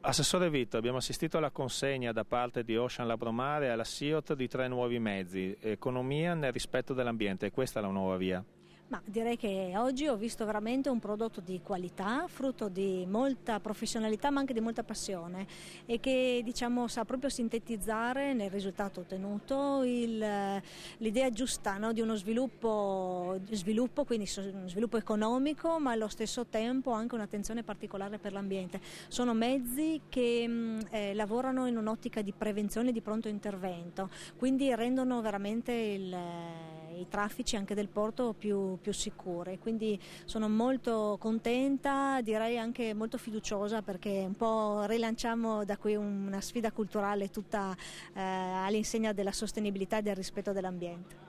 Assessore Vitto, abbiamo assistito alla consegna da parte di Ocean Labromare alla SIOT di 3 nuovi mezzi, economia nel rispetto dell'ambiente, questa è la nuova via. Ma direi che oggi ho visto veramente un prodotto di qualità, frutto di molta professionalità ma anche di molta passione e che sa proprio sintetizzare nel risultato ottenuto l'idea giusta, no, di uno sviluppo, quindi uno sviluppo economico ma allo stesso tempo anche un'attenzione particolare per l'ambiente. Sono mezzi che lavorano in un'ottica di prevenzione e di pronto intervento, quindi rendono veramente i traffici anche del porto più sicure, quindi sono molto contenta, direi anche molto fiduciosa perché un po' rilanciamo da qui una sfida culturale tutta all'insegna della sostenibilità e del rispetto dell'ambiente.